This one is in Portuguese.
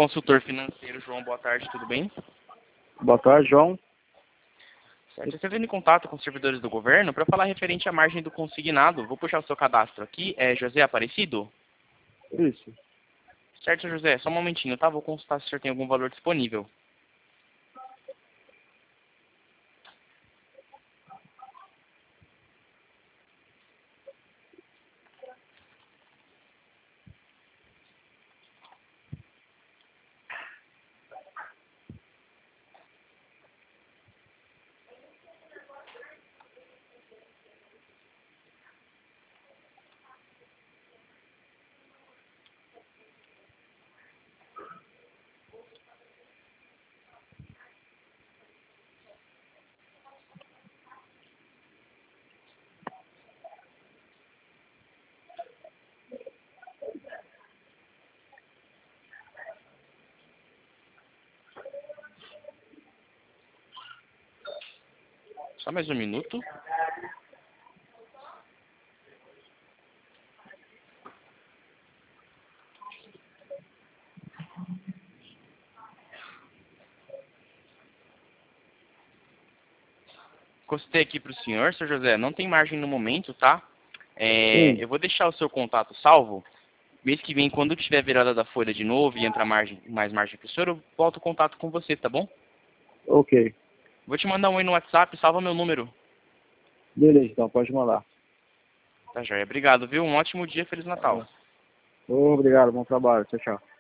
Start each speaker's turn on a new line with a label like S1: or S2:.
S1: consultor financeiro, João, boa tarde, tudo bem?
S2: Boa tarde, João.
S1: Certo, você entrando em contato com os servidores do governo para falar referente à margem do consignado. Vou puxar o seu cadastro aqui. É José Aparecido?
S2: Isso.
S1: Certo, José, só um momentinho, tá? Vou consultar se o senhor tem algum valor disponível. Só mais um minuto. Costei aqui para o senhor, seu José. Não tem margem no momento, tá? Eu vou deixar o seu contato salvo. Mês que vem, quando tiver virada da folha de novo e entrar mais margem para o senhor, eu volto o contato com você, tá bom?
S2: Ok.
S1: Vou te mandar um oi no WhatsApp, salva meu número.
S2: Beleza, então, pode mandar.
S1: Tá, joia. Obrigado, viu? Um ótimo dia, Feliz Natal.
S2: Obrigado, bom trabalho. Tchau, tchau.